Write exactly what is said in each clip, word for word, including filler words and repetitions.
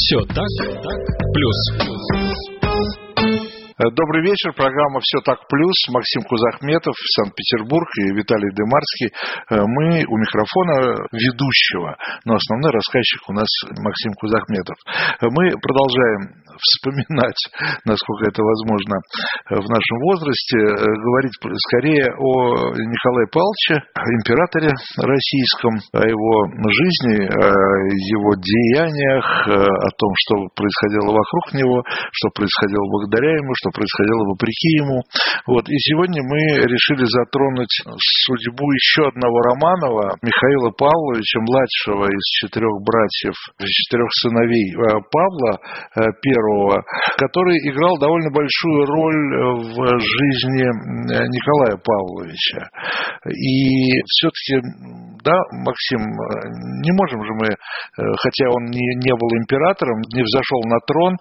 Все так, так, плюс. Добрый вечер. Программа «Все так плюс». Максим Кузахметов, Санкт-Петербург, и Виталий Демарский. Мы у микрофона ведущего, но основной рассказчик у нас Максим Кузахметов. Мы продолжаем вспоминать, насколько это возможно в нашем возрасте, говорить скорее о Николае Павловиче, императоре российском, о его жизни, о его деяниях, о том, что происходило вокруг него, что происходило благодаря ему, что происходило вопреки ему. Вот. И сегодня мы решили затронуть судьбу еще одного Романова, Михаила Павловича, младшего из четырех братьев, четырех сыновей Павла Первого, который играл довольно большую роль в жизни Николая Павловича. И все-таки, да, Максим, не можем же мы, хотя он не, не был императором, не взошел на трон,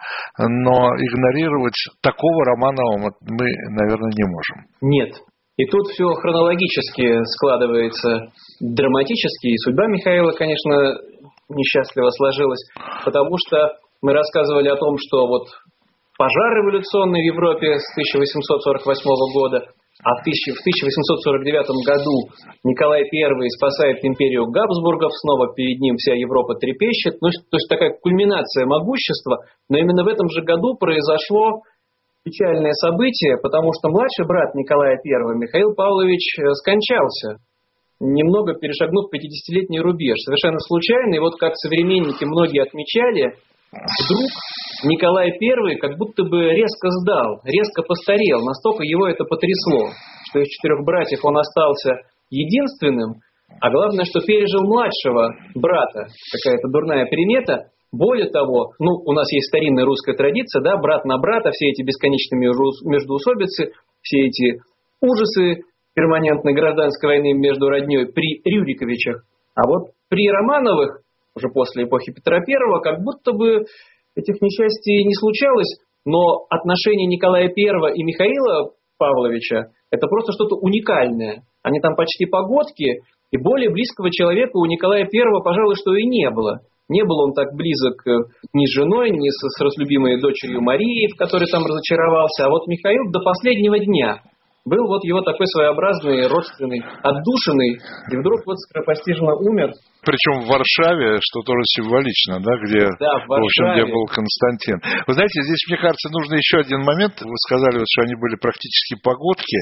но игнорировать такого Романова мы, наверное, не можем. Нет. И тут все хронологически складывается драматически, и судьба Михаила, конечно, несчастливо сложилась, потому что мы рассказывали о том, что вот пожар революционный в Европе с тысяча восемьсот сорок восьмого года, а в тысяча восемьсот сорок девятом году Николай Первый спасает империю Габсбургов, снова перед ним вся Европа трепещет. Ну, то есть такая кульминация могущества, но именно в этом же году произошло печальное событие, потому что младший брат Николая Первого, Михаил Павлович, скончался, немного перешагнув пятидесятилетний рубеж. Совершенно случайно, и вот как современники многие отмечали, вдруг Николай Первый как будто бы резко сдал, резко постарел, настолько его это потрясло, что из четырех братьев он остался единственным, а главное, что пережил младшего брата, какая-то дурная примета. Более того, ну, у нас есть старинная русская традиция, да, брат на брата, все эти бесконечные междоусобицы, все эти ужасы перманентной гражданской войны между родней при Рюриковичах. А вот при Романовых, уже после эпохи Петра Первого, как будто бы этих несчастий не случалось, но отношения Николая Первого и Михаила Павловича – это просто что-то уникальное. Они там почти погодки, и более близкого человека у Николая Первого, пожалуй, что и не было. Не был он так близок ни с женой, ни с, с разлюбимой дочерью Марией, в которой там разочаровался. А вот Михаил до последнего дня был вот его такой своеобразный, родственный, отдушенный, и вдруг вот скоропостижно умер. Причем в Варшаве, что тоже символично, да, где, да, в, в общем, где был Константин. Вы знаете, здесь, мне кажется, нужно еще один момент. Вы сказали, вот, что они были практически погодки,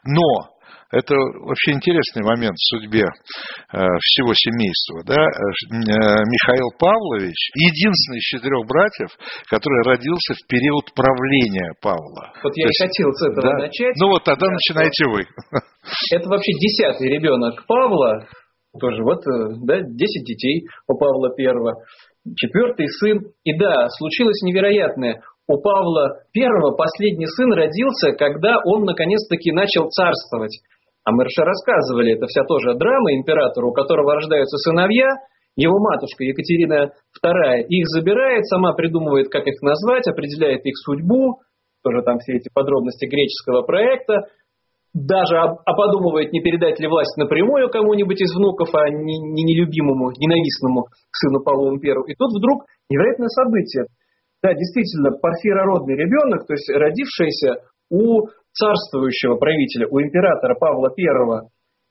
но это вообще интересный момент в судьбе э, всего семейства. Да? Э, Михаил Павлович единственный из четырех братьев, который родился в период правления Павла. Вот я То и есть, хотел с этого да? начать. Ну вот тогда да, начинайте вы. Это вообще десятый ребенок Павла. Тоже вот, да, десять детей у Павла Первого. Четвертый сын. И да, случилось невероятное. У Павла Первого последний сын родился, когда он наконец-таки начал царствовать. А мы же рассказывали, это вся тоже драма императора, у которого рождаются сыновья, его матушка Екатерина Вторая их забирает, сама придумывает, как их назвать, определяет их судьбу, тоже там все эти подробности греческого проекта, даже оподумывает, не передать ли власть напрямую кому-нибудь из внуков, а не, не нелюбимому, ненавистному сыну Павлу Первому. И тут вдруг невероятное событие. Да, действительно, парфирородный ребенок, то есть родившийся у царствующего правителя, у императора Павла Первого.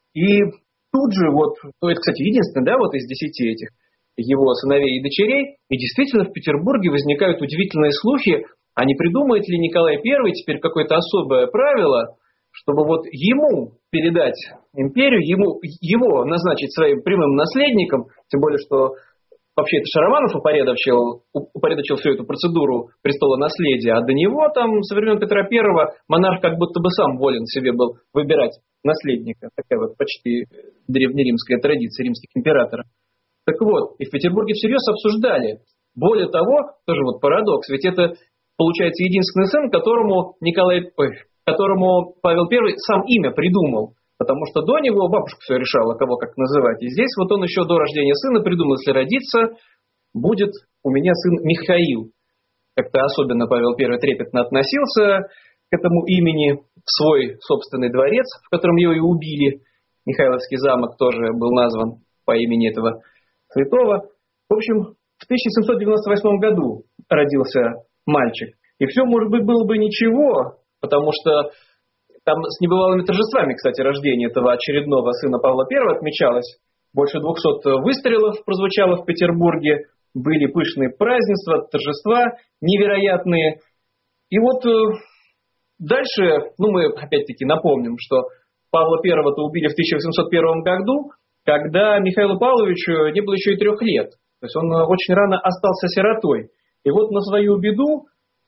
И тут же, вот, ну это, кстати, единственный, да, вот из десяти этих его сыновей и дочерей, и действительно в Петербурге возникают удивительные слухи, а не придумает ли Николай Первый теперь какое-то особое правило, чтобы вот ему передать империю, ему, его назначить своим прямым наследником, тем более, что вообще это Шароманов упорядочил, упорядочил всю эту процедуру престола наследия, а до него там со времен Петра Первого монарх как будто бы сам волен себе был выбирать наследника. Такая вот почти древнеримская традиция римских императоров. Так вот, и в Петербурге всерьез обсуждали. Более того, тоже вот парадокс, ведь это получается единственный сын, которому Николай, ой, которому Павел Первый сам имя придумал. Потому что до него бабушка все решала, кого как называть. И здесь вот он еще до рождения сына придумал, если родиться, будет у меня сын Михаил. Как-то особенно Павел Первый трепетно относился к этому имени, в свой собственный дворец, в котором его и убили. Михайловский замок тоже был назван по имени этого святого. В общем, в тысяча семьсот девяносто восьмом году родился мальчик. И все, может быть, было бы ничего, потому что там с небывалыми торжествами, кстати, рождение этого очередного сына Павла Первого отмечалось. Больше двухсот выстрелов прозвучало в Петербурге, были пышные празднества, торжества невероятные. И вот дальше, ну мы опять-таки напомним, что Павла Первого-то убили в тысяча восемьсот первом году, когда Михаилу Павловичу не было еще и трех лет. То есть он очень рано остался сиротой. И вот на свою беду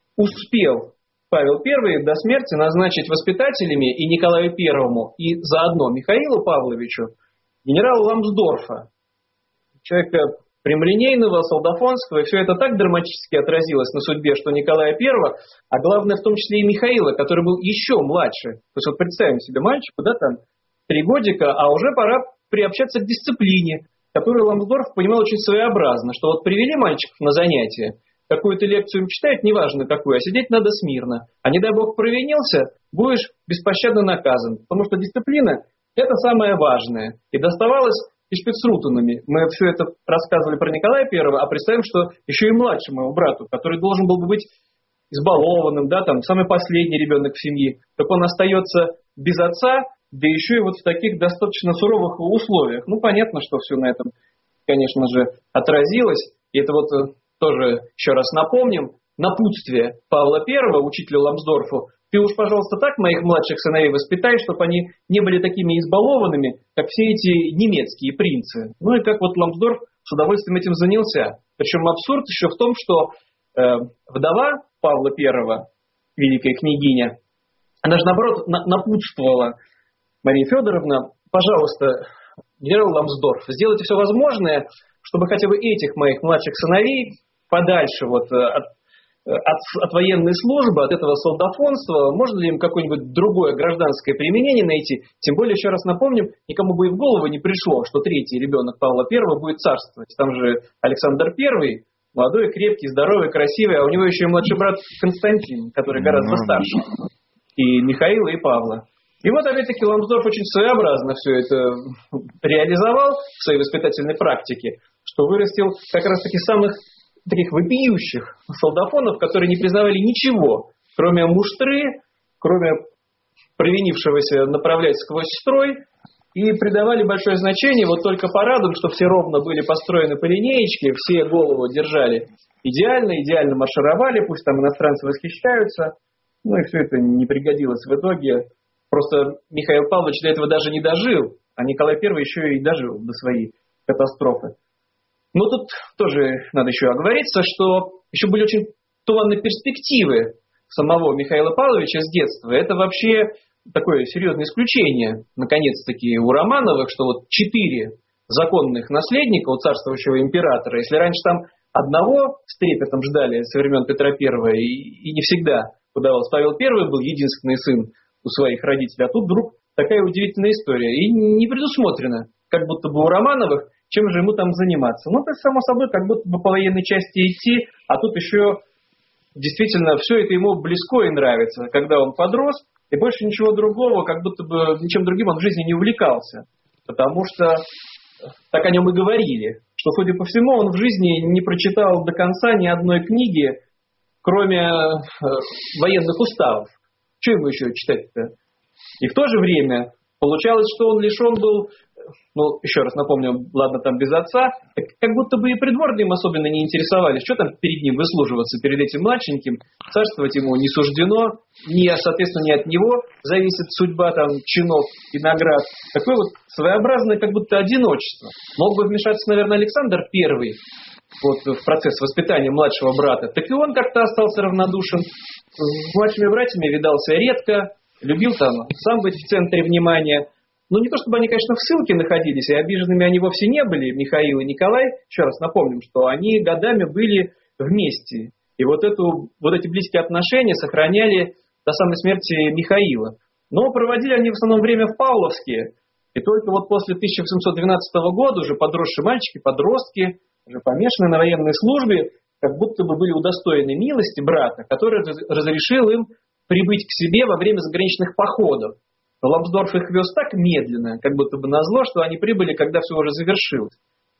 успел Павел Первый до смерти назначить воспитателями и Николаю Первому, и заодно Михаилу Павловичу генерала Ламсдорфа, человека прямолинейного, солдафонского, и все это так драматически отразилось на судьбе, что Николая Первого, а главное в том числе и Михаила, который был еще младше. То есть вот представим себе мальчику, да, там, три годика, а уже пора приобщаться к дисциплине, которую Ламсдорф понимал очень своеобразно, что вот привели мальчиков на занятия, какую-то лекцию им читают, неважно какую, а сидеть надо смирно. А не дай бог провинился, будешь беспощадно наказан, потому что дисциплина – это самое важное. И доставалось и шпицрутенами. Мы все это рассказывали про Николая Первого, а представим, что еще и младшему его брату, который должен был бы быть избалованным, да, там, самый последний ребенок в семье, так он остается без отца, да еще и вот в таких достаточно суровых условиях. Ну, понятно, что все на этом, конечно же, отразилось. И это вот тоже, еще раз напомним, напутствие Павла Первого, учителю Ламсдорфу: ты уж, пожалуйста, так моих младших сыновей воспитай, чтобы они не были такими избалованными, как все эти немецкие принцы. Ну и как вот Ламсдорф с удовольствием этим занялся. Причем абсурд еще в том, что э, вдова Павла Первого, великая княгиня, она же, наоборот, на- напутствовала: Мария Федоровна, пожалуйста, генерал Ламсдорф, сделайте все возможное, чтобы хотя бы этих моих младших сыновей подальше вот от, от, от военной службы, от этого солдафонства, можно ли им какое-нибудь другое гражданское применение найти? Тем более, еще раз напомним, никому бы и в голову не пришло, что третий ребенок Павла Первого будет царствовать. Там же Александр Первый, молодой, крепкий, здоровый, красивый, а у него еще и младший брат Константин, который гораздо старше. И Михаила, и Павла. И вот, опять-таки, Ламсдорф очень своеобразно все это реализовал в своей воспитательной практике, что вырастил как раз-таки самых таких вопиющих солдафонов, которые не признавали ничего, кроме муштры, кроме провинившегося направлять сквозь строй, и придавали большое значение вот только парадам, что все ровно были построены по линеечке, все голову держали идеально, идеально маршировали, пусть там иностранцы восхищаются, ну и все это не пригодилось в итоге. Просто Михаил Павлович до этого даже не дожил, а Николай Первый еще и дожил до своей катастрофы. Но тут тоже надо еще оговориться, что еще были очень туманные перспективы самого Михаила Павловича с детства. Это вообще такое серьезное исключение, наконец-таки, у Романовых, что вот четыре законных наследника у царствующего императора, если раньше там одного с трепетом ждали со времен Петра Первого, и, и не всегда удавалось. Павел Первый был единственный сын у своих родителей, а тут вдруг такая удивительная история. И не предусмотрено, как будто бы у Романовых, чем же ему там заниматься. Ну, то есть, само собой, как будто бы по военной части идти, а тут еще действительно все это ему близко и нравится, когда он подрос, и больше ничего другого, как будто бы ничем другим он в жизни не увлекался. Потому что так о нем и говорили, что, судя по всему, он в жизни не прочитал до конца ни одной книги, кроме э, военных уставов. Что ему еще читать-то? И в то же время получалось, что он лишен был, ну, еще раз напомню, ладно, там без отца, как будто бы и придворные им особенно не интересовались, что там перед ним выслуживаться, перед этим младшеньким, царствовать ему не суждено, ни, соответственно, не от него зависит судьба там чинов и наград. Такое вот своеобразное как будто одиночество. Мог бы вмешаться, наверное, Александр Первый вот, в процесс воспитания младшего брата, так и он как-то остался равнодушен. С младшими братьями видался редко, любил там сам быть в центре внимания. Ну, не то чтобы они, конечно, в ссылке находились, и обиженными они вовсе не были, Михаил и Николай. Еще раз напомним, что они годами были вместе. И вот, эту, вот эти близкие отношения сохраняли до самой смерти Михаила. Но проводили они в основном время в Павловске. И только вот после тысяча восемьсот двенадцатого года уже подросшие мальчики, подростки, уже помешанные на военной службе, как будто бы были удостоены милости брата, который разрешил им прибыть к себе во время заграничных походов. Но Ламсдорф их вез так медленно, как будто бы назло, что они прибыли, когда все уже завершилось.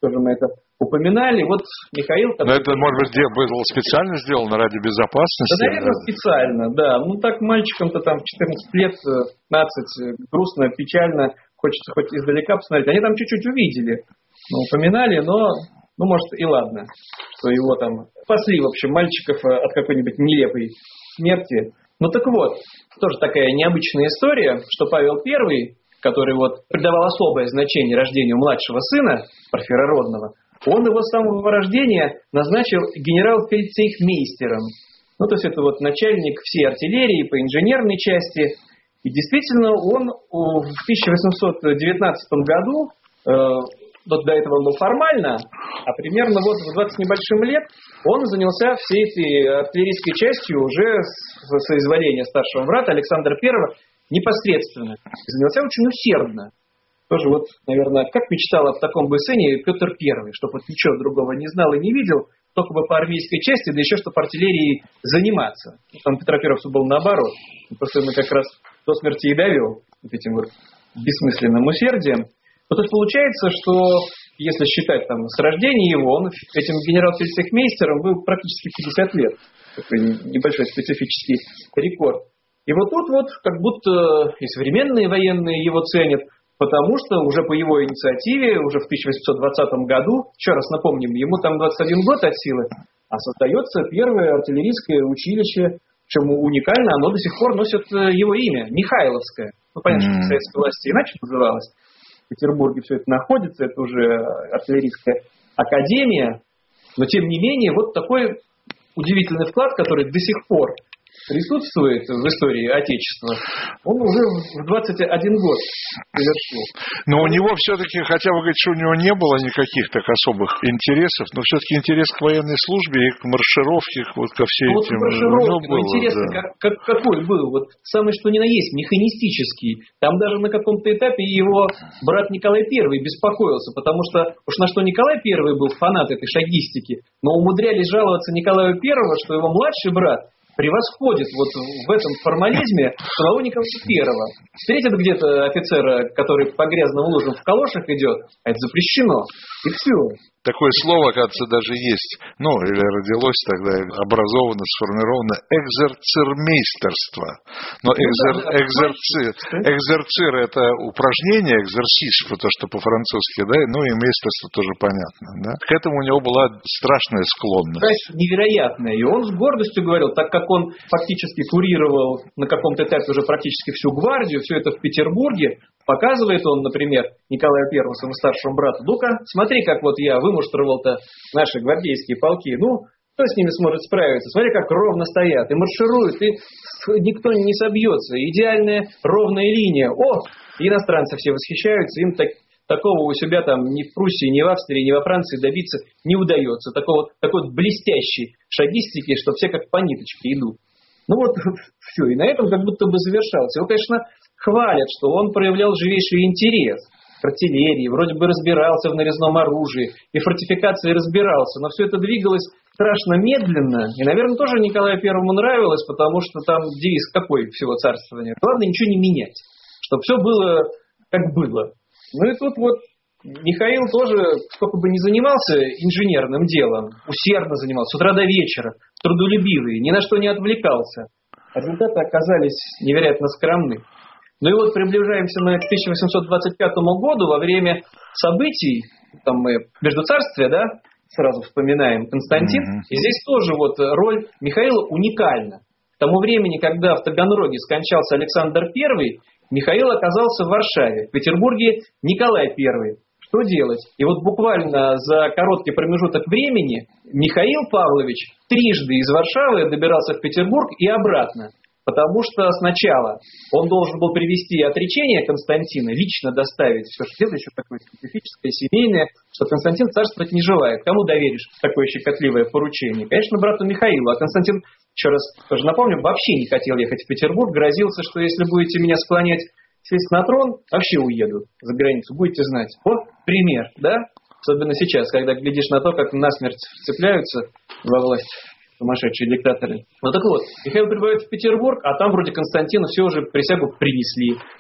тоже мы это упоминали. Вот Михаил... Но это, может быть, было специально сделано ради безопасности? Да, наверное, специально, да. Ну, так мальчикам-то там в четырнадцать лет, пятнадцать, грустно, печально, хочется хоть издалека посмотреть. Они там чуть-чуть увидели, ну, упоминали, но, ну, может, и ладно, что его там спасли, в общем, мальчиков от какой-нибудь нелепой смерти. Ну, так вот, тоже такая необычная история, что Павел Первый, который вот придавал особое значение рождению младшего сына, Порфира Родного, он его с самого рождения назначил генерал-фельдцейхмейстером. Ну, то есть это вот начальник всей артиллерии по инженерной части. И действительно, он в тысяча восемьсот девятнадцатом году, э, вот до этого он был формально, а примерно вот в двадцать небольшим лет он занялся всей этой артиллерийской частью уже с соизволения старшего брата Александра Первого непосредственно. И занялся очень усердно. Тоже вот, наверное, как мечтал об таком бы сыне Петр Первый, чтобы вот ничего другого не знал и не видел, только бы по армейской части, да еще чтобы артиллерией заниматься. Там Петра Первого все было наоборот. Он просто ему как раз до смерти и довел вот этим вот бессмысленным усердием. Ну, то есть получается, что если считать там с рождения его, он этим генерал-фельдцейхмейстером был практически пятьдесят лет. Такой небольшой специфический рекорд. И вот тут вот как будто и современные военные его ценят, потому что уже по его инициативе, уже в тысяча восемьсот двадцатом году, еще раз напомним, ему там двадцать один год от силы, а создается первое артиллерийское училище, причем уникально, оно до сих пор носит его имя, Михайловское. Ну, понятно, что в советской власти иначе называлось. В Петербурге все это находится, это уже артиллерийская академия, но тем не менее, вот такой удивительный вклад, который до сих пор присутствует в истории Отечества, он уже в двадцать один год завершил. Но у него все-таки, хотя вы говорите, что у него не было никаких так особых интересов, но все-таки интерес к военной службе и к маршировке, вот ко всей ну, этим... Вот маршировке, ну, интересно, да. как, как, какой был, вот самый что ни на есть, механистический. Там даже на каком-то этапе его брат Николай Первый беспокоился, потому что уж на что Николай Первый был фанат этой шагистики, но умудрялись жаловаться Николаю Первому, что его младший брат превосходит вот в этом формализме самого Николая Первого. Встретит где-то офицера, который по грязным лужам в калошах идет, а это запрещено. И все. Такое слово, кажется, даже есть. Ну, или родилось тогда, образовано, сформировано экзерцирмейстерство. Но экзер, экзерцир, экзерцир – это упражнение, экзерсис, то, что по-французски, да, ну и мейстерство тоже понятно. Да? К этому у него была страшная склонность. Страсть невероятная. И он с гордостью говорил, так как он фактически курировал на каком-то этапе уже практически всю гвардию, все это в Петербурге, показывает он, например, Николаю Первому, своему старшему брату, ну-ка, смотри, как вот я вымуштровал-то наши гвардейские полки, ну, кто с ними сможет справиться? Смотри, как ровно стоят, и маршируют, и никто не собьется, идеальная ровная линия. О, иностранцы все восхищаются, им так, такого у себя там ни в Пруссии, ни в Австрии, ни во Франции добиться не удается. Такого, такой вот блестящей шагистики, что все как по ниточке идут. Ну вот, все, и на этом как будто бы завершалось. Его, конечно, хвалят, что он проявлял живейший интерес к артиллерии, вроде бы разбирался в нарезном оружии, и фортификации разбирался, но все это двигалось страшно медленно, и, наверное, тоже Николаю Первому нравилось, потому что там девиз какой всего царствования. Главное ничего не менять, чтобы все было как было. Ну и тут вот Михаил тоже, сколько бы ни занимался инженерным делом, усердно занимался, с утра до вечера, трудолюбивый, ни на что не отвлекался. Результаты оказались невероятно скромны. Ну и вот приближаемся мы к тысяча восемьсот двадцать пятому году, во время событий, там мы Междуцарствие, да, сразу вспоминаем Константин, mm-hmm. и здесь тоже вот роль Михаила уникальна. К тому времени, когда в Таганроге скончался Александр Первый, Михаил оказался в Варшаве, в Петербурге Николай Первый. Что делать? И вот буквально за короткий промежуток времени Михаил Павлович трижды из Варшавы добирался в Петербург и обратно. Потому что сначала он должен был привести отречение Константина, лично доставить все, что дело еще такое специфическое, семейное, что Константин царствовать не желает. Кому доверишь такое щекотливое поручение? Конечно, брату Михаилу. А Константин, еще раз тоже напомню, вообще не хотел ехать в Петербург, грозился, что если будете меня склонять сесть на трон, вообще уеду за границу, будете знать. Вот пример, да? Особенно сейчас, когда глядишь на то, как насмерть вцепляются во власть сумасшедшие диктаторы. Ну так вот, Михаил прибывает в Петербург, а там вроде Константину все уже присягу принесли.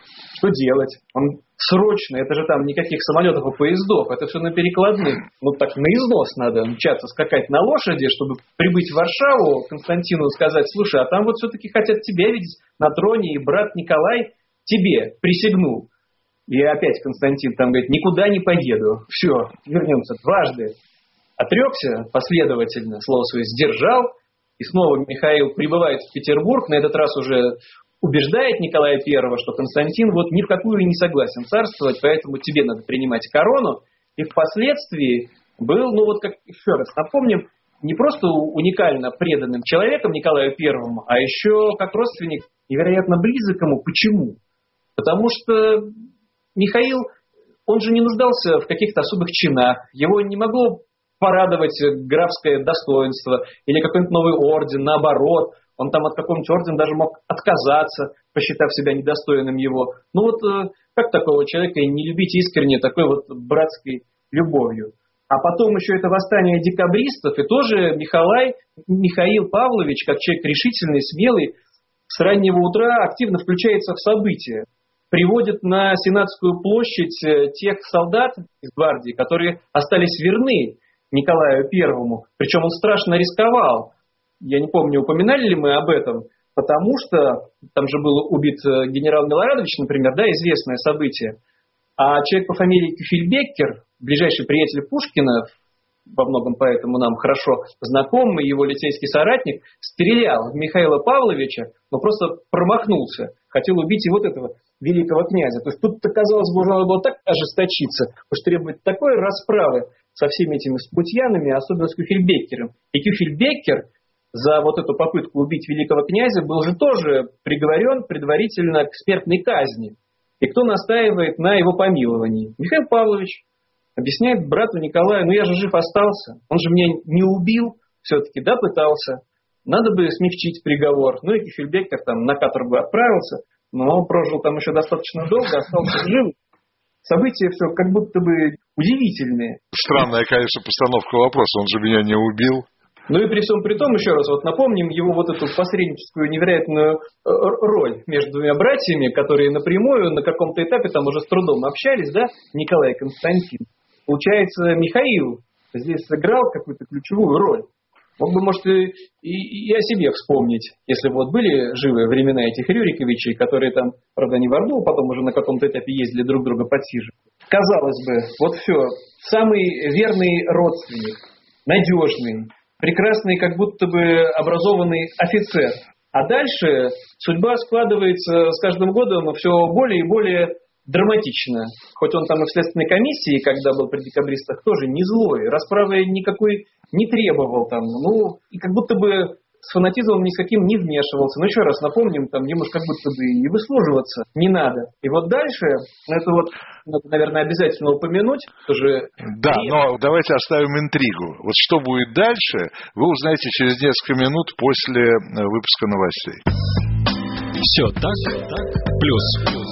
Что делать? Он срочно, это же там никаких самолетов и поездов, это все на перекладных. Ну так на износ надо мчаться, скакать на лошади, чтобы прибыть в Варшаву, Константину сказать: слушай, а там вот все-таки хотят тебя видеть на троне, и брат Николай тебе присягнул. И опять Константин там говорит: никуда не поеду. Все, вернемся. Дважды отрекся последовательно, слово свое сдержал, и снова Михаил прибывает в Петербург, на этот раз уже убеждает Николая Первого, что Константин вот ни в какую не согласен царствовать, поэтому тебе надо принимать корону. И впоследствии был, ну вот как еще раз напомним, не просто уникально преданным человеком Николаю Первому, а еще как родственник невероятно близок ему. Почему? Потому что Михаил, он же не нуждался в каких-то особых чинах, его не могло порадовать графское достоинство или какой-нибудь новый орден, наоборот. Он там от какого-нибудь ордена даже мог отказаться, посчитав себя недостойным его. Ну вот как такого человека не любить искренне такой вот братской любовью? А потом еще это восстание декабристов, и тоже Михалай, Михаил Павлович, как человек решительный, смелый, с раннего утра активно включается в события. Приводит на Сенатскую площадь тех солдат из гвардии, которые остались верны Николаю Первому. Причем он страшно рисковал. Я не помню, упоминали ли мы об этом, потому что там же был убит генерал Милорадович, например, да, известное событие. А человек по фамилии Кюхельбеккер, ближайший приятель Пушкина, во многом поэтому нам хорошо знакомый, его лицейский соратник, стрелял в Михаила Павловича, но просто промахнулся. Хотел убить и вот этого великого князя. То есть тут-то, казалось бы, уже надо было так ожесточиться, уж требовать такой расправы со всеми этими смутьянами, особенно с Кюхельбеккером. И Кюхельбеккер за вот эту попытку убить великого князя был же тоже приговорен предварительно к смертной казни. И кто настаивает на его помиловании? Михаил Павлович объясняет брату Николаю: ну я же жив остался, он же меня не убил, все-таки, да, пытался. Надо бы смягчить приговор. Ну и Кюхельбеккер там на каторгу отправился, но он прожил там еще достаточно долго, остался жив. События все как будто бы удивительные. Странная, конечно, постановка вопроса, он же меня не убил. Ну и при всем при том, еще раз вот напомним его вот эту посредническую невероятную роль между двумя братьями, которые напрямую на каком-то этапе там уже с трудом общались, да, Николай и Константин. Получается, Михаил здесь сыграл какую-то ключевую роль. Мог бы, может, и, и, и о себе вспомнить, если бы вот были живые времена этих Рюриковичей, которые там, правда, не в Орду, потом уже на каком-то этапе ездили друг друга подсиживать. Казалось бы, вот все, самый верный родственник, надежный, прекрасный, как будто бы образованный офицер. А дальше судьба складывается с каждым годом все более и более драматично. Хоть он там и в следственной комиссии, когда был при декабристах, тоже не злой, расправы никакой не требовал там. Ну, и как будто бы с фанатизмом ни с каким не вмешивался. Но еще раз напомним, там ему как будто бы и выслуживаться не надо. И вот дальше, это вот, надо, наверное, обязательно упомянуть. Тоже да, время. Но давайте оставим интригу. Вот что будет дальше, вы узнаете через несколько минут после выпуска новостей. Все так, так, плюс.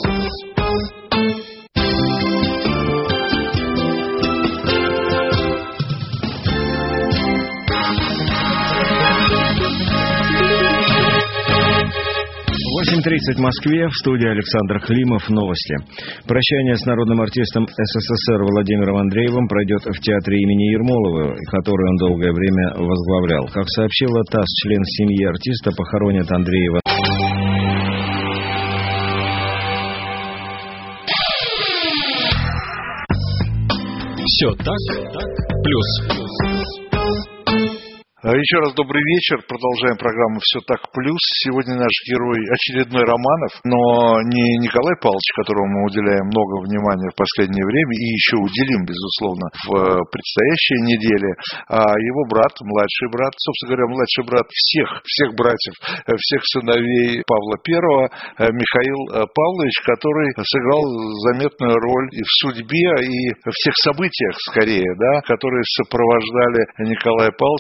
восемь тридцать в Москве, в студии Александр Климов. Новости. Прощание с народным артистом СССР Владимиром Андреевым пройдет в театре имени Ермолова, который он долгое время возглавлял. Как сообщила ТАСС, член семьи артиста похоронят Андреева. Все так, так, плюс. Еще раз добрый вечер. Продолжаем программу «Все так плюс». Сегодня наш герой очередной Романов, но не Николай Павлович, которому мы уделяем много внимания в последнее время и еще уделим, безусловно, в предстоящей неделе, а его брат, младший брат, собственно говоря, младший брат всех, всех братьев, всех сыновей Павла Первого, Михаил Павлович, который сыграл заметную роль и в судьбе, и в тех событиях, скорее, да, которые сопровождали Николая Павловича, Николая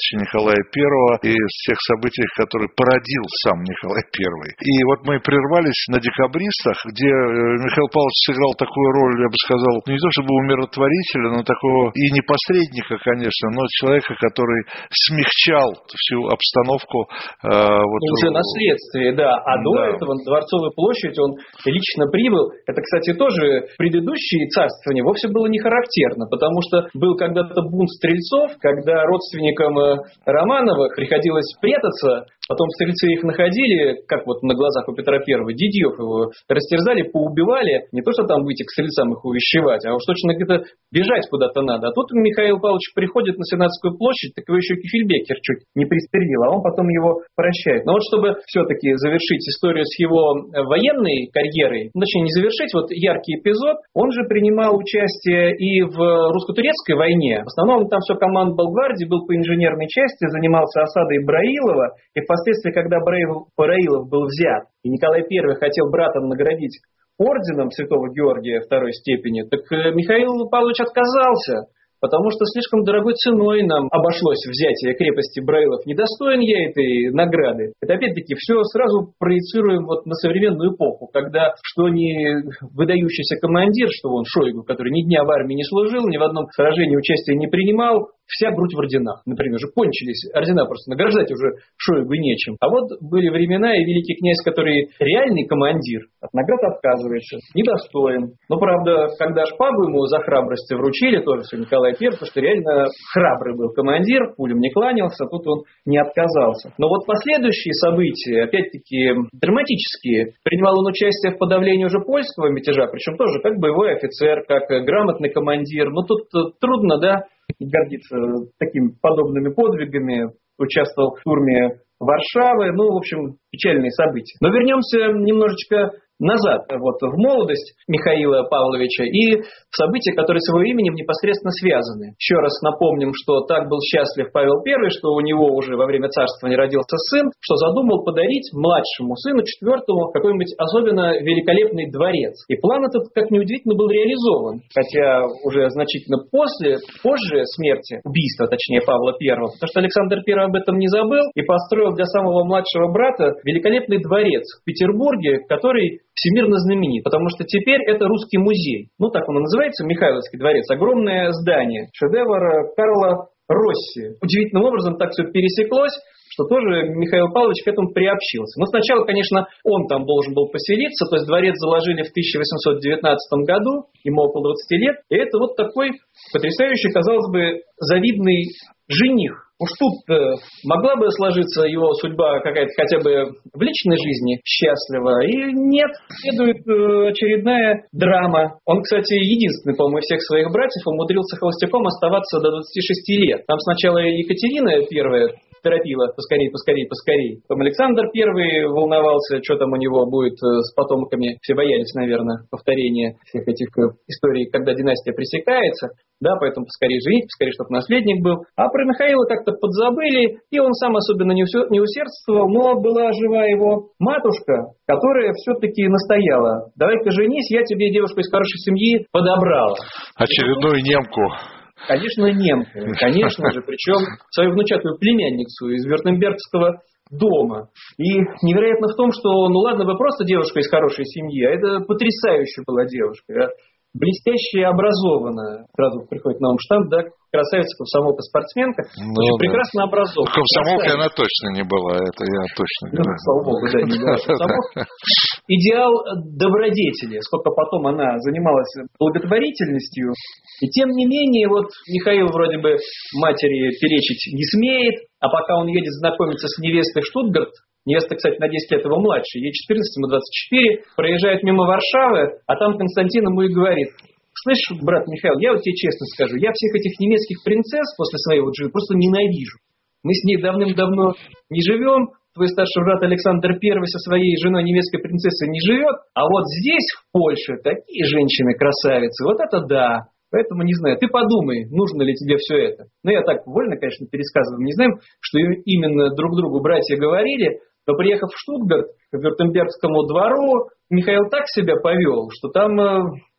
Николая Первого и тех событий, которые породил сам Николай Первый. И вот мы прервались на декабристах, где Михаил Павлович сыграл такую роль, я бы сказал, не то чтобы умиротворителя, но такого и не посредника, конечно, но человека, который смягчал всю обстановку. Э, вот, уже на следствии, да. А да. до этого на Дворцовой площади он лично прибыл. Это, кстати, тоже в предыдущие царствования вовсе было не характерно, потому что был когда-то бунт стрельцов, когда родственникам Романовых приходилось прятаться, потом стрельцы их находили, как вот на глазах у Петра Первого, Дидьев его растерзали, поубивали, не то что там выйти к стрельцам их увещевать, а уж точно где-то бежать куда-то надо. А тут Михаил Павлович приходит на Сенатскую площадь, так его еще Кефельбекер чуть не пристрелил, а он потом его прощает. Но вот чтобы все-таки завершить историю с его военной карьерой, ну, точнее не завершить, вот яркий эпизод, он же принимал участие и в русско-турецкой войне. В основном там все командовал гвардии, был по инженерной части, занимался осадой Браилова, и впоследствии, когда Браилов, Браилов был взят, и Николай Первый хотел брата наградить орденом Святого Георгия второй степени, так Михаил Павлович отказался, потому что слишком дорогой ценой нам обошлось взятие крепости Браилов. Недостоин я этой награды. Это опять-таки все сразу проецируем вот на современную эпоху, когда что не выдающийся командир, что он Шойгу, который ни дня в армии не служил, ни в одном сражении участия не принимал, вся грудь в орденах. Например, уже кончились ордена, просто награждать уже Шойгу нечем. А вот были времена, и великий князь, который реальный командир, от наград отказывается, недостоин. Но, правда, когда шпагу ему за храбрость вручили, тоже все Николай Первый, потому что реально храбрый был командир, пулем не кланялся, тут он не отказался. Но вот последующие события, опять-таки, драматические. Принимал он участие в подавлении уже польского мятежа, причем тоже как боевой офицер, как грамотный командир. Но тут трудно, да, гордиться такими подобными подвигами, участвовал в штурме Варшавы, ну, в общем, печальные события. Но вернемся немножечко назад, вот, в молодость Михаила Павловича и события, которые с его именем непосредственно связаны. Еще раз напомним, что так был счастлив Павел Первый, что у него уже во время царствования родился сын, что задумал подарить младшему сыну, четвертому, какой-нибудь особенно великолепный дворец. И план этот, как ни удивительно, был реализован, хотя уже значительно после, позже смерти, убийства, точнее, Павла Первого, потому что Александр Первый об этом не забыл и построил для самого младшего брата великолепный дворец в Петербурге, который всемирно знаменит, потому что теперь это русский музей. Ну, так он и называется, Михайловский дворец. Огромное здание, шедевр Карла Росси. Удивительным образом так все пересеклось, что тоже Михаил Павлович к этому приобщился. Но сначала, конечно, он там должен был поселиться, то есть дворец заложили в тысяча восемьсот девятнадцатом году, ему около двадцати лет, и это вот такой потрясающий, казалось бы, завидный жених. Уж тут э, могла бы сложиться его судьба какая-то хотя бы в личной жизни счастлива. И нет, следует э, очередная драма. Он, кстати, единственный, по-моему, из всех своих братьев умудрился холостяком оставаться до двадцати шести лет. Там сначала Екатерина Первая торопила поскорей, поскорей, поскорей. Потом Александр Первый волновался, что там у него будет с потомками. Все боялись, наверное, повторения всех этих историй, когда династия пресекается. Да, поэтому поскорее женить, поскорее, чтобы наследник был. А про Михаила как-то подзабыли, и он сам особенно не усердствовал, но была жива его матушка, которая все-таки настояла. Давай-ка женись, я тебе девушку из хорошей семьи подобрала. Очередную немку. Конечно, немку. Конечно же, причем свою внучатую племянницу из Вюртембергского дома. И невероятно в том, что, ну ладно бы просто девушка из хорошей семьи, а это потрясающая была девушка. Блестяще образованная. Сразу приходит на ум штамп, да, красавица, комсомолка, спортсменка. Ну, очень да. Прекрасно образованная. Комсомолкой она точно не была, это я точно ну, говорю. Слава богу, да, не была комсомолка. Идеал добродетели, сколько потом она занималась благотворительностью. И тем не менее, вот Михаил вроде бы матери перечить не смеет, а пока он едет знакомиться с невестой в Штутгарт, невеста, кстати, на десять лет его младше, ей четырнадцать, ему двадцать четыре, проезжает мимо Варшавы, а там Константин ему и говорит: слышь, брат Михаил, я вот тебе честно скажу, я всех этих немецких принцесс после своей вот жены просто ненавижу. Мы с ней давным-давно не живем, твой старший брат Александр Первый со своей женой немецкой принцессой не живет, а вот здесь, в Польше, такие женщины-красавицы, вот это да. Поэтому не знаю, ты подумай, нужно ли тебе все это. Ну, я так вольно, конечно, пересказываю, не знаем, что именно друг другу братья говорили, но приехав в Штутгарт, к Вюртембергскому двору, Михаил так себя повел, что там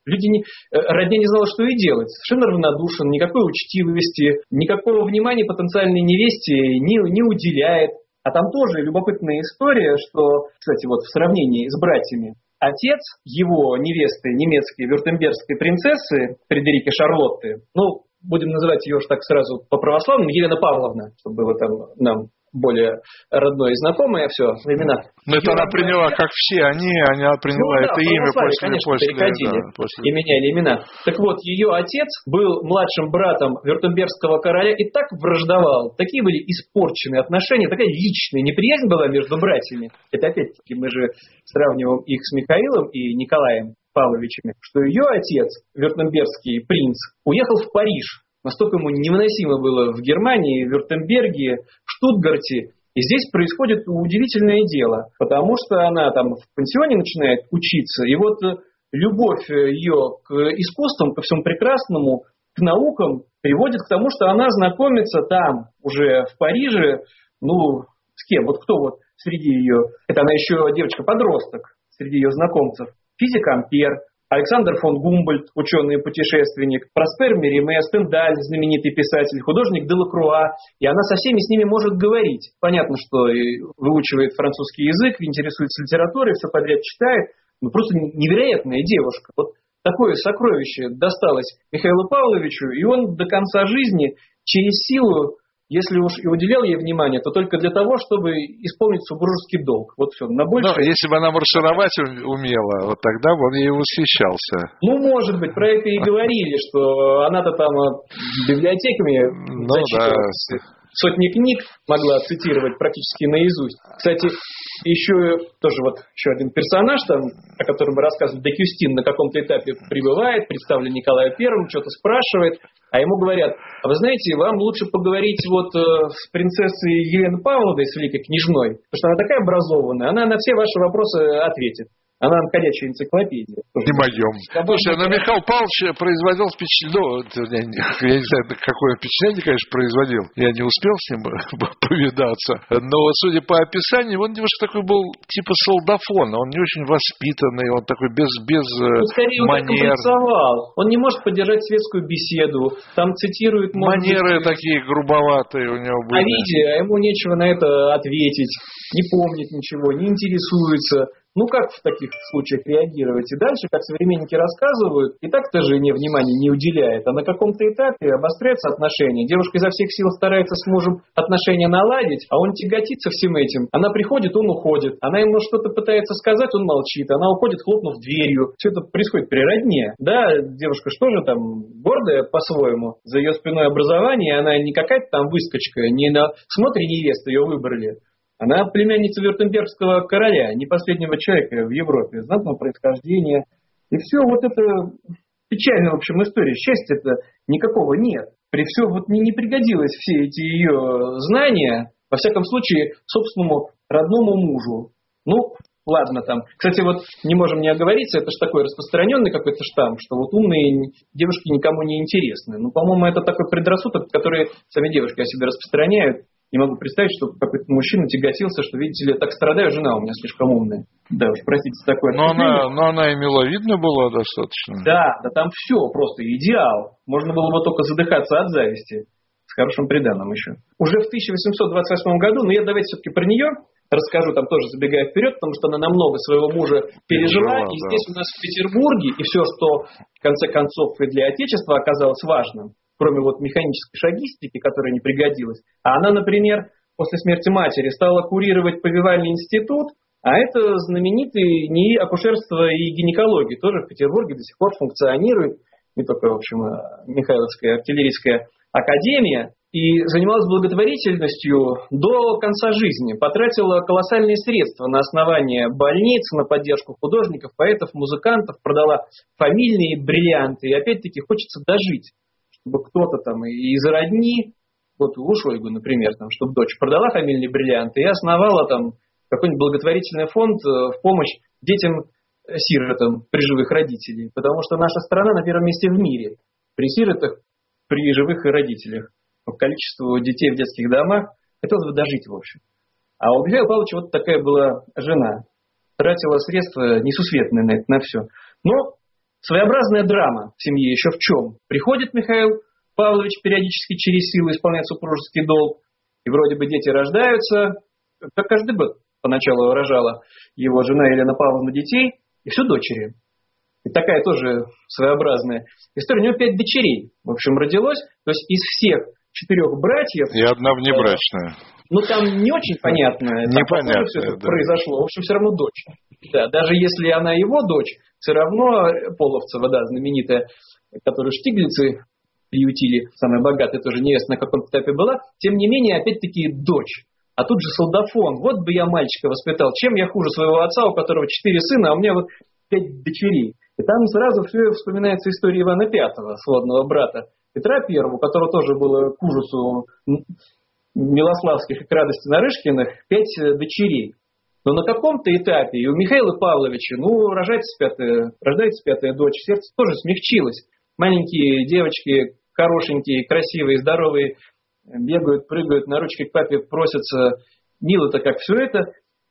Люди не, родня не знала, что и делать. Совершенно равнодушен, никакой учтивости, никакого внимания потенциальной невесте не, не уделяет. А там тоже любопытная история, что, кстати, вот в сравнении с братьями, отец его невесты, немецкой вюртембергской принцессы Фредерики Шарлотты, ну, будем называть ее уж так сразу по-православному, Елена Павловна, чтобы было там нам более родное и знакомое все, имена. Но это она приняла, как все они, она приняла ну, это да, имя после, конечно, после, переходили да, после... и меняли имена. Так вот, ее отец был младшим братом вюртембергского короля и так враждовал, такие были испорченные отношения, такая личная неприязнь была между братьями. Это опять-таки мы же сравниваем их с Михаилом и Николаем Павловичами, что ее отец, вюртембергский принц, уехал в Париж. Настолько ему невыносимо было в Германии, в Вюртемберге, в Штутгарте. И здесь происходит удивительное дело, потому что она там в пансионе начинает учиться, и вот любовь ее к искусствам, ко всему прекрасному, к наукам приводит к тому, что она знакомится там, уже в Париже, ну, с кем? Вот кто вот среди ее, это она еще девочка-подросток, среди ее знакомцев, физик Ампер, Александр фон Гумбольдт, ученый и путешественник, Проспер Мериме, Стендаль, знаменитый писатель, художник Делакруа, и она со всеми с ними может говорить. Понятно, что и выучивает французский язык, интересуется литературой, все подряд читает, ну просто невероятная девушка. Вот такое сокровище досталось Михаилу Павловичу, и он до конца жизни через силу, если уж и уделял ей внимание, то только для того, чтобы исполнить супружеский долг. Вот все, на больше... Но если бы она маршировать умела, вот тогда бы он ей восхищался. Ну, может быть, про это и говорили, что она-то там библиотеками ну, зачитывала. Да. Сотни книг могла цитировать практически наизусть. Кстати, еще тоже вот еще один персонаж, там, о котором мы рассказывали, Декюстин, на каком-то этапе прибывает, представлен Николаю Первому, что-то спрашивает, а ему говорят, а вы знаете, вам лучше поговорить вот э, с принцессой Еленой Павловной, с великой княжной, потому что она такая образованная, она на все ваши вопросы ответит. Она ходячая энциклопедия. Не моем. Слушай, но Михаил Павлович производил впечатление, ну, я, я не знаю, какое впечатление, конечно, производил. Я не успел с ним повидаться. Но, судя по описанию, он немножко такой был типа солдафон. Он не очень воспитанный, он такой без, без ну, скорее манер. Он, он не может поддержать светскую беседу. Там цитирует... Манеры быть, такие грубоватые у него были. А виде, а ему нечего на это ответить. Не помнит ничего, не интересуется. Ну, как в таких случаях реагировать? И дальше, как современники рассказывают, и так-то жене внимания не уделяет, а на каком-то этапе обостряются отношения. Девушка изо всех сил старается с мужем отношения наладить, а он тяготится всем этим. Она приходит, он уходит. Она ему что-то пытается сказать, он молчит. Она уходит, хлопнув дверью. Все это происходит при родне. Да, девушка что же там, гордая по-своему. За ее спиной образование, она не какая-то там выскочка, не на смотре невесты ее выбрали. Она племянница вюртембергского короля, не последнего человека в Европе, знатного происхождения. И все, вот это печальная, в общем, история. Счастья-то никакого нет. При всем вот не, не пригодилось все эти ее знания, во всяком случае, собственному родному мужу. Ну, ладно там. Кстати, вот не можем не оговориться, это же такой распространенный какой-то штамп, что вот умные девушки никому не интересны. Ну, по-моему, это такой предрассудок, который сами девушки о себе распространяют. Не могу представить, что какой-то мужчина тяготился, что, видите ли, так страдаю, жена у меня слишком умная. Да уж, простите, такое. Но она, но она и миловидна была достаточно. Да, да там все просто идеал. Можно было бы только задыхаться от зависти. С хорошим приданым еще. Уже в тысяча восемьсот двадцать восьмом году, но я давайте все-таки про нее расскажу, там тоже забегая вперед, потому что она намного своего мужа пережила. пережила и да. Здесь у нас в Петербурге, и все, что в конце концов и для Отечества оказалось важным, кроме вот механической шагистики, которая не пригодилась. А она, например, после смерти матери стала курировать повивальный институт, а это знаменитый НИИ акушерства и гинекологии, тоже в Петербурге до сих пор функционирует, не только, в общем, Михайловская артиллерийская академия, и занималась благотворительностью до конца жизни, потратила колоссальные средства на основание больниц, на поддержку художников, поэтов, музыкантов, продала фамильные бриллианты, и опять-таки хочется дожить, чтобы кто-то там из родни, вот у Шойгу, например, там, чтобы дочь продала фамильные бриллианты и основала там какой-нибудь благотворительный фонд в помощь детям-сиротам при живых родителей. Потому что наша страна на первом месте в мире при сиротах, при живых родителях. По количеству детей в детских домах хотелось бы дожить, в общем. А у Михаила Павловича вот такая была жена. Тратила средства несусветные на это, на все. Но своеобразная драма в семье еще в чем. Приходит Михаил Павлович периодически через силу исполнять супружеский долг, и вроде бы дети рождаются, как каждый год поначалу рожала его жена Елена Павловна детей, и все дочери. И такая тоже своеобразная история. У него пять дочерей, в общем, родилось. То есть из всех четырех братьев... И одна внебрачная. Ну, там не очень понятно, Непонятно, все это да. произошло. В общем, все равно дочь. Да, даже если она его дочь, все равно Половцева, да, знаменитая, которую Штиглицы приютили, самая богатая, тоже невеста на каком-то этапе была, тем не менее, опять-таки, дочь. А тут же солдафон. Вот бы я мальчика воспитал. Чем я хуже своего отца, у которого четыре сына, а у меня вот пять дочерей. И там сразу все вспоминается история Ивана Пятого, сводного брата Петра Первого, у которого тоже было к ужасу Милославских и к радости Нарышкиных пять дочерей. Но на каком-то этапе и у Михаила Павловича, ну, рождается пятая, рождается пятая дочь, сердце тоже смягчилось. Маленькие девочки, хорошенькие, красивые, здоровые, бегают, прыгают, на ручки к папе просятся. Мило-то как все это.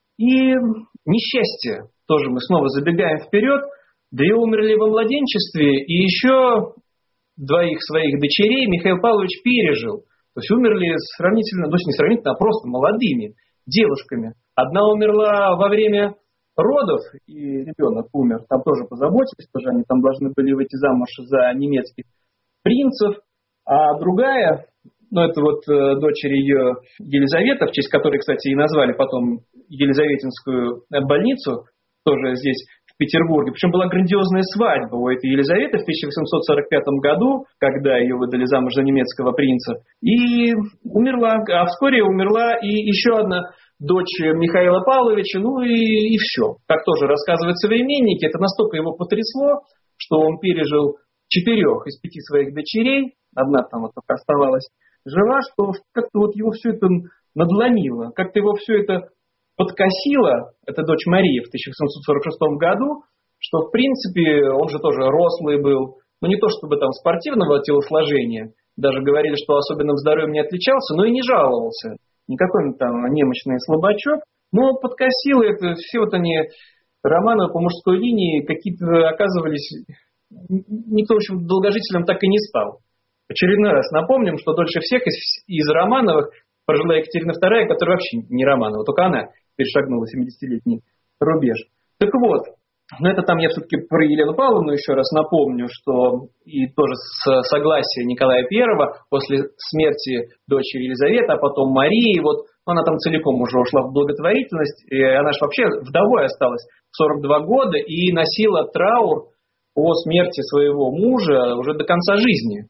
И несчастье. Тоже мы снова забегаем вперед. Две умерли во младенчестве, и еще двоих своих дочерей Михаил Павлович пережил. То есть умерли сравнительно, ну не сравнительно, а просто молодыми девушками. Одна умерла во время родов, и ребенок умер. Там тоже позаботились, тоже они там должны были выйти замуж за немецких принцев. А другая, ну это вот э, дочери ее Елизавета, в честь которой, кстати, и назвали потом Елизаветинскую больницу, тоже здесь в Петербурге. Причем была грандиозная свадьба у этой Елизаветы в тысяча восемьсот сорок пятом году, когда ее выдали замуж за немецкого принца. И умерла, а вскоре умерла и еще одна дочь Михаила Павловича, ну и, и все. Как тоже рассказывают современники, это настолько его потрясло, что он пережил четырех из пяти своих дочерей, одна там вот только оставалась жива, что как-то вот его все это надломило, как-то его все это подкосила, это дочь Мария в тысяча восемьсот сорок шестом году, что, в принципе, он же тоже рослый был, ну не то чтобы там спортивного телосложения, даже говорили, что особенным здоровьем не отличался, но и не жаловался, не какой-нибудь там немощный слабачок, но подкосило это, все вот они, Романовы по мужской линии какие-то оказывались, никто, в общем, долгожителем так и не стал. Очередной раз напомним, что дольше всех из, из Романовых прожила Екатерина вторая, которая вообще не Романова, только она перешагнула семидесятилетний рубеж. Так вот, но это там я все-таки про Елену Павловну еще раз напомню, что и тоже с согласия Николая Первого после смерти дочери Елизаветы, а потом Марии, вот она там целиком уже ушла в благотворительность, и она же вообще вдовой осталась в сорок два года и носила траур о смерти своего мужа уже до конца жизни,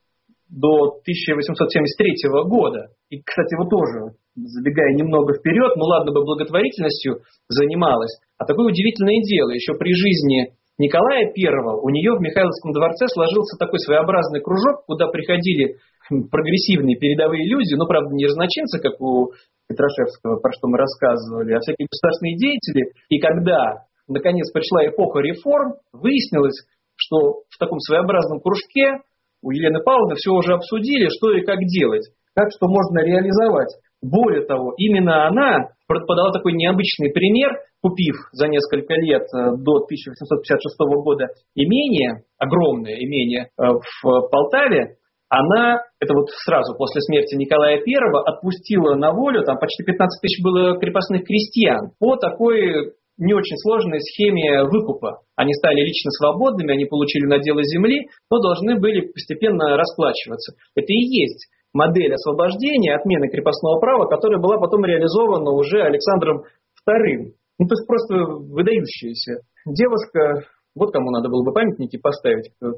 до тысяча восемьсот семьдесят третьего года. И, кстати, вот тоже, забегая немного вперед, ну ладно бы благотворительностью занималась, а такое удивительное дело, еще при жизни Николая Первого у нее в Михайловском дворце сложился такой своеобразный кружок, куда приходили прогрессивные передовые люди, но, правда, не разночинцы, как у Петрашевского, про что мы рассказывали, а всякие государственные деятели. И когда, наконец, пришла эпоха реформ, выяснилось, что в таком своеобразном кружке у Елены Павловны все уже обсудили, что и как делать, как что можно реализовать. Более того, именно она подала такой необычный пример, купив за несколько лет до тысяча восемьсот пятьдесят шестого года имение, огромное имение в Полтаве. Она, это вот сразу после смерти Николая Первого, отпустила на волю, там почти пятнадцать тысяч было крепостных крестьян, по такой не очень сложной схеме выкупа. Они стали лично свободными, они получили наделы земли, но должны были постепенно расплачиваться. Это и есть модель освобождения, отмены крепостного права, которая была потом реализована уже Александром Вторым. Ну, то есть просто выдающаяся девушка, вот кому надо было бы памятники поставить, кто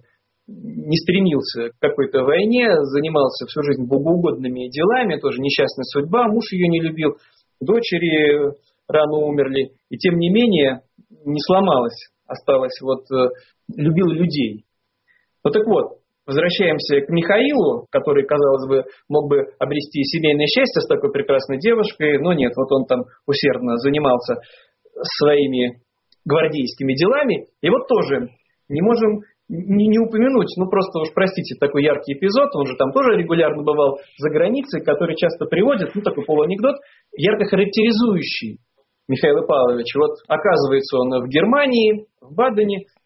не стремился к какой-то войне, занимался всю жизнь богоугодными делами, тоже несчастная судьба, муж ее не любил, дочери рано умерли, и тем не менее не сломалась, осталась, вот, любила людей. Ну так вот, возвращаемся к Михаилу, который, казалось бы, мог бы обрести семейное счастье с такой прекрасной девушкой, но нет, вот он там усердно занимался своими гвардейскими делами, и вот тоже не можем не, не упомянуть, ну просто уж простите, такой яркий эпизод, он же там тоже регулярно бывал за границей, который часто приводит, ну такой полуанекдот, ярко характеризующий Михаила Павловича. Вот оказывается он в Германии, в Бадене,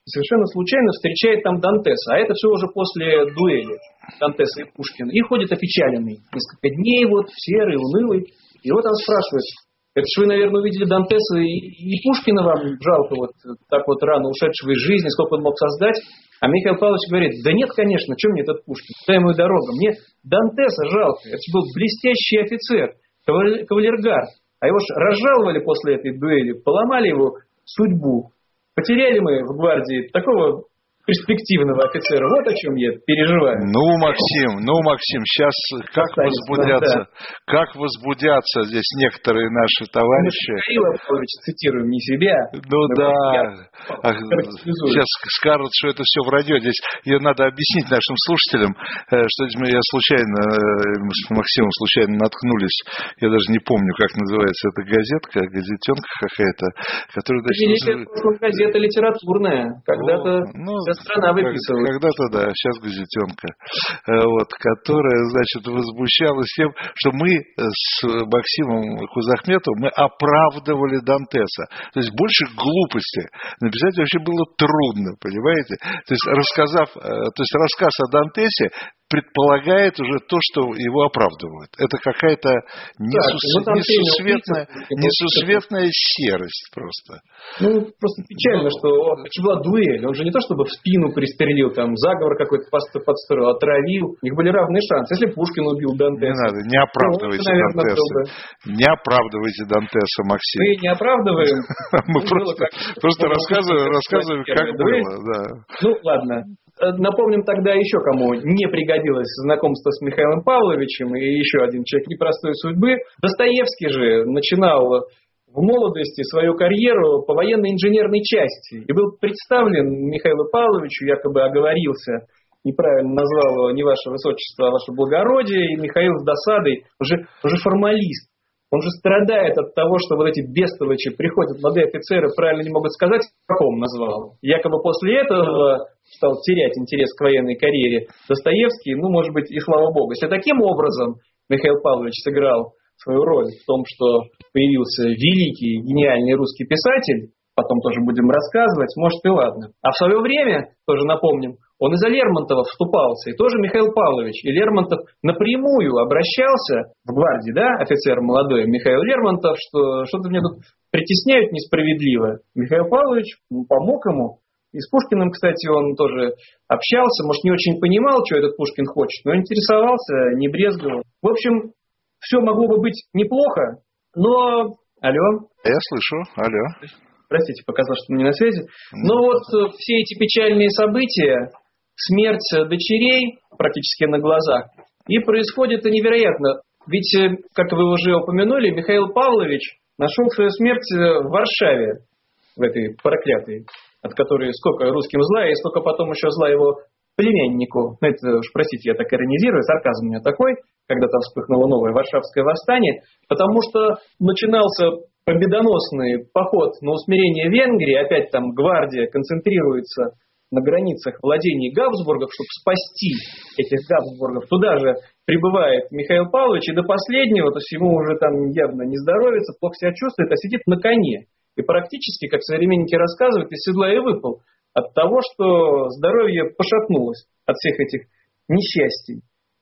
совершенно случайно встречает там Дантеса. А это все уже после дуэли Дантеса и Пушкина. И ходит опечаленный. Несколько дней вот, серый, унылый. И вот он спрашивает: это же вы, наверное, увидели Дантеса и, и Пушкина, вам жалко вот так вот рано ушедшего из жизни, сколько он мог создать? А Михаил Павлович говорит: да нет, конечно, чем мне этот Пушкин? Куда ему дорога? Мне Дантеса жалко. Это же был блестящий офицер, кавалергард. А его же разжаловали после этой дуэли, поломали его судьбу. Потеряли мы в гвардии такого перспективного офицера. Вот о чем я переживаю. Ну, Максим, ну, Максим, сейчас как Останется, возбудятся, да. как возбудятся здесь некоторые наши товарищи. Михаила Павловича цитируем, не себя. Ну да. Ах, сейчас скажут, что это все вранье. Здесь ее надо объяснить нашим слушателям, что я случайно, мы с Максимом случайно наткнулись, я даже не помню, как называется эта газетка, газетенка какая-то, которая... Значит, газета литературная. Когда-то... Ну, страна выписывала. Когда-то, да, сейчас газетенка, вот, которая, значит, возмущалась тем, что мы с Максимом Кузахметовым мы оправдывали Дантеса. То есть больше глупости написать вообще было трудно, понимаете? То есть рассказав, то есть рассказ о Дантесе предполагает уже то, что его оправдывают. Это какая-то несус... так, несусветная, несусветная серость просто. Ну, просто печально, что это была дуэль. Он же не то, чтобы в спину пристрелил, там, заговор какой-то подстроил, отравил. У них были равные шансы. Если Пушкин убил Дантеса... Не надо, не оправдывайте ну, наверное, Дантеса. Не оправдывайте Дантеса, Максим. Мы не оправдываем. Мы просто рассказываем, как было. Ну, ладно. Напомним тогда еще, кому не пригодилось знакомство с Михаилом Павловичем, и еще один человек непростой судьбы. Достоевский же начинал в молодости свою карьеру по военной инженерной части и был представлен Михаилу Павловичу, якобы оговорился, неправильно назвал его не ваше высочество, а ваше благородие, и Михаил с досадой, уже, уже формалист. Он же страдает от того, что вот эти бестолочи приходят, молодые офицеры правильно не могут сказать, как он назвал. Якобы после этого стал терять интерес к военной карьере Достоевский, ну, может быть, и слава богу. Если таким образом Михаил Павлович сыграл свою роль в том, что появился великий, гениальный русский писатель, потом тоже будем рассказывать, может и ладно. А в свое время, тоже напомним, он и за Лермонтова вступался, и тоже Михаил Павлович. И Лермонтов напрямую обращался в гвардии, да, офицер молодой Михаил Лермонтов, что что-то мне тут притесняют несправедливо. Михаил Павлович помог ему. И с Пушкиным, кстати, он тоже общался, может, не очень понимал, что этот Пушкин хочет, но интересовался, не брезговал. В общем, все могло бы быть неплохо, но... Алло? Я слышу, алло. Простите, показалось, что мы не на связи. Но вот все эти печальные события, смерть дочерей практически на глазах, и происходит невероятно. Ведь, как вы уже упомянули, Михаил Павлович нашел свою смерть в Варшаве, в этой проклятой, от которой сколько русским зла, и сколько потом еще зла его племяннику. Ну, это уж, простите, я так иронизирую, сарказм у меня такой, когда там вспыхнуло новое Варшавское восстание, потому что начинался победоносный поход на усмирение Венгрии, опять там гвардия концентрируется на границах владений Габсбургов, чтобы спасти этих Габсбургов. Туда же прибывает Михаил Павлович, и до последнего, то есть ему уже там явно не здоровится, плохо себя чувствует, а сидит на коне. И практически, как современники рассказывают, из седла и выпал от того, что здоровье пошатнулось от всех этих несчастий.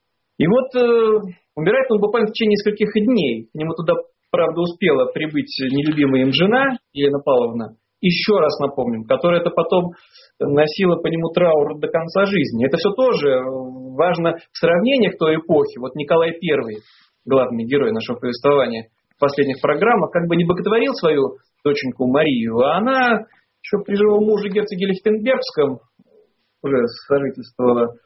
И вот э, умирает он буквально в течение нескольких дней. К нему туда, правда, успела прибыть нелюбимая им жена Елена Павловна. Еще раз напомним, которая это потом носила по нему траур до конца жизни. Это все тоже важно в сравнениях той эпохи. Вот Николай Первый, главный герой нашего повествования в последних программах, как бы не боготворил свою доченьку Марию, а она еще при живом муже герцоге Лихтенбергском уже сожительствовала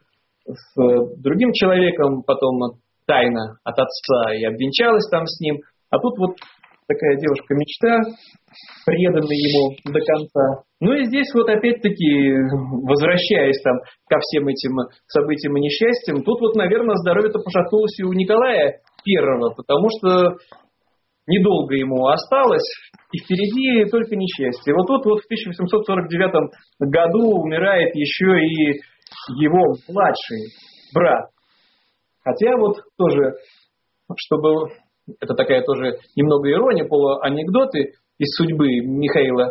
с другим человеком, потом тайно от отца и обвенчалась там с ним. А тут вот такая девушка-мечта, преданная ему до конца. Ну и здесь вот опять-таки, возвращаясь там ко всем этим событиям и несчастьям, тут вот, наверное, здоровье-то пошатнулось и у Николая Первого, потому что недолго ему осталось, и впереди только несчастье. Вот тут вот в тысяча восемьсот сорок девятом году умирает еще и его младший брат. Хотя вот тоже, чтобы... Это такая тоже немного ирония, полуанекдоты из судьбы Михаила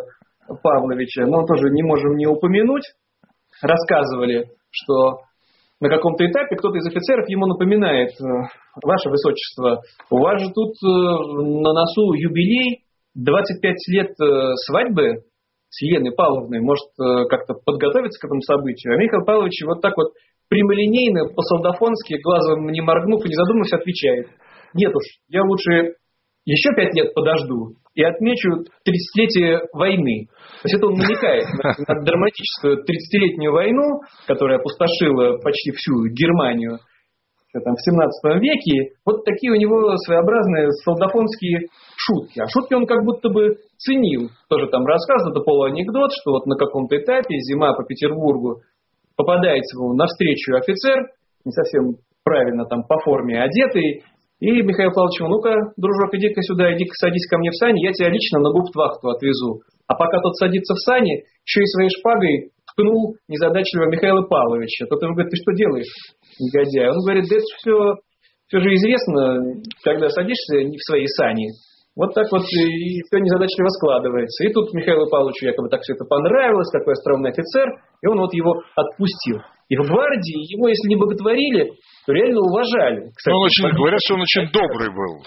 Павловича, но тоже не можем не упомянуть. Рассказывали, что на каком-то этапе кто-то из офицеров ему напоминает: ваше высочество, у вас же тут на носу юбилей, двадцать пять лет свадьбы с Еленой Павловной, может как-то подготовиться к этому событию. А Михаил Павлович вот так вот прямолинейно, по-солдафонски, глазом не моргнув и не задумываясь, отвечает: нет уж, я лучше еще пять лет подожду и отмечу тридцатилетие войны. То есть это он намекает на, на драматическую тридцатилетнюю войну, которая опустошила почти всю Германию там, в семнадцатом веке. Вот такие у него своеобразные солдафонские шутки. А шутки он как будто бы ценил. Тоже там рассказывает, это полуанекдот, что вот на каком-то этапе зима по Петербургу, попадается ему навстречу офицер, не совсем правильно там по форме одетый, и Михаил Павлович: ну-ка, дружок, иди-ка сюда, иди-ка садись ко мне в сани, я тебя лично на гауптвахту отвезу. А пока тот садится в сани, еще и своей шпагой ткнул незадачливого Михаила Павловича. Тот ему говорит: ты что делаешь, негодяй? Он говорит: да это все, все же известно, когда садишься не в свои сани. Вот так вот и все незадачливо складывается. И тут Михаилу Павловичу якобы так все это понравилось, такой остроумный офицер, и он вот его отпустил. И в гвардии его, если не боготворили, то реально уважали. Кстати, он очень, говорят, что он очень добрый был.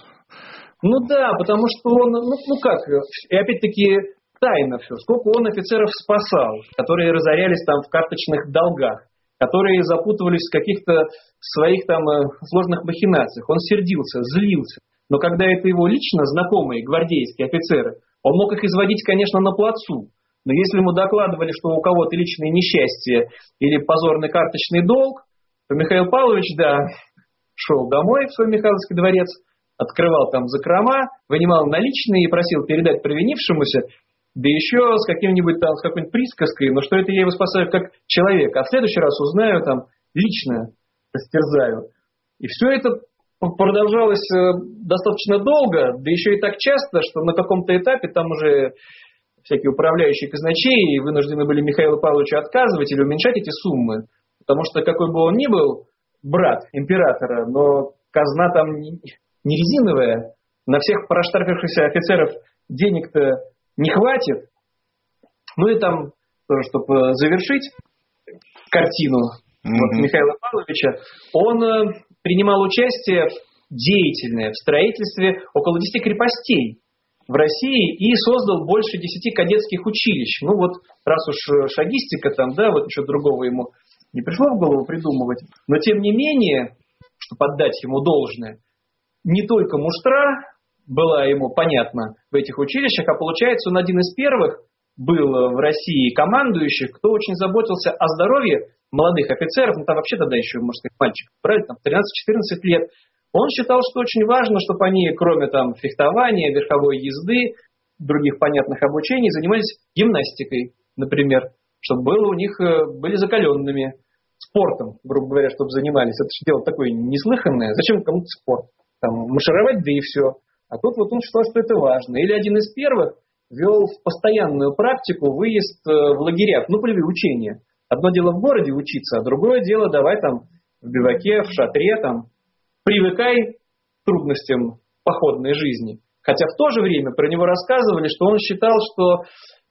Ну да, потому что он, ну, ну как, и опять-таки тайно все. Сколько он офицеров спасал, которые разорялись там в карточных долгах, которые запутывались в каких-то своих там сложных махинациях. Он сердился, злился. Но когда это его лично знакомые гвардейские офицеры, он мог их изводить, конечно, на плацу. Но если ему докладывали, что у кого-то личное несчастье или позорный карточный долг, то Михаил Павлович, да, шел домой в свой Михайловский дворец, открывал там закрома, вынимал наличные и просил передать провинившемуся, да еще с каким-нибудь там, с какой-нибудь присказкой, но что это я его спасаю как человека, а в следующий раз узнаю там, лично растерзаю. И все это продолжалось достаточно долго, да еще и так часто, что на каком-то этапе там уже всякие управляющие казначеи вынуждены были Михаилу Павловичу отказывать или уменьшать эти суммы, потому что какой бы он ни был брат императора, но казна там не резиновая, на всех проштрафившихся офицеров денег-то не хватит. Ну и там, тоже, чтобы завершить картину mm-hmm. вот, Михаила Павловича, он принимал участие в деятельное в строительстве около десяти крепостей в России и создал больше десяти кадетских училищ. Ну вот, раз уж шагистика там, да, вот ничего другого ему не пришло в голову придумывать. Но тем не менее, чтобы отдать ему должное, не только муштра была ему понятна в этих училищах, а получается, он один из первых был в России командующих, кто очень заботился о здоровье молодых офицеров, ну там вообще тогда еще, можно сказать, мальчиков, брали там тринадцать-четырнадцать лет. Он считал, что очень важно, чтобы они, кроме там фехтования, верховой езды, других понятных обучений, занимались гимнастикой, например, чтобы было у них, были закаленными спортом, грубо говоря, чтобы занимались. Это же дело такое неслыханное. Зачем кому-то спорт? Там, маршировать, да и все. А тут вот он считал, что это важно. Или один из первых вел в постоянную практику выезд в лагеря, ну, полевые учения. Одно дело в городе учиться, а другое дело давай там в биваке, в шатре, там, привыкай к трудностям походной жизни. Хотя в то же время про него рассказывали, что он считал, что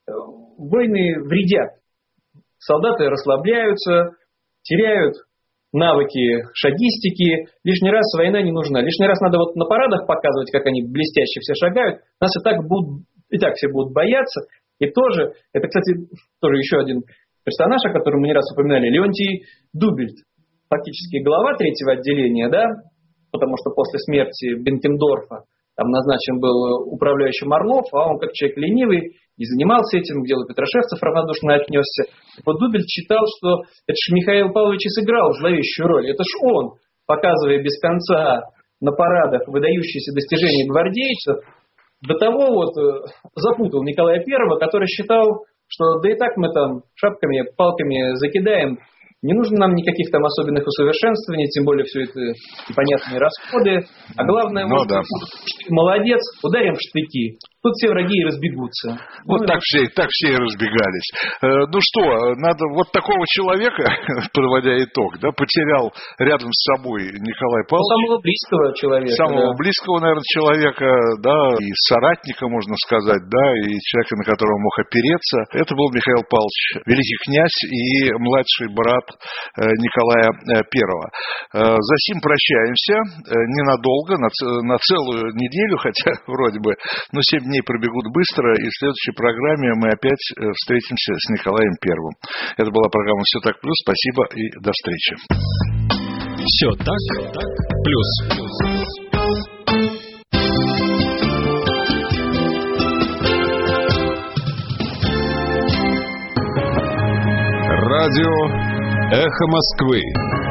войны вредят. Солдаты расслабляются, теряют навыки шагистики. Лишний раз война не нужна. Лишний раз надо вот на парадах показывать, как они блестяще все шагают. Нас и так, будут, и так все будут бояться. И тоже, это, кстати, тоже еще один персонаж, о котором мы не раз упоминали, Леонтий Дубельт. Фактически глава третьего отделения, да, потому что после смерти Бенкендорфа там назначен был управляющим Орлов, а он как человек ленивый не занимался этим, к делу Петрашевцев равнодушно отнесся. Вот Дубельт считал, что это ж Михаил Павлович и сыграл зловещую роль. Это ж он, показывая без конца на парадах выдающиеся достижения гвардейцев, до того вот запутал Николая Первого, который считал, что да и так мы там шапками, палками закидаем, не нужно нам никаких там особенных усовершенствований, тем более все это непонятные расходы. А главное, ну, вот, да. молодец, ударим в штыки. тут все враги и разбегутся. Вот ну, так, все, так все и разбегались. Э, ну что, надо вот такого человека, подводя итог, да, потерял рядом с собой Николай Павлович. Ну, самого близкого человека. Самого да. близкого, наверное, человека, да, и соратника, можно сказать, да, и человека, на которого мог опереться. Это был Михаил Павлович, великий князь и младший брат э, Николая э, Первого. Э, за сим прощаемся э, ненадолго, на, на целую неделю, хотя вроде бы, но семь дней пробегут быстро, и в следующей программе мы опять встретимся с Николаем Первым. Это была программа «Все так плюс». Спасибо и до встречи. Все так, так плюс. Радио «Эхо Москвы».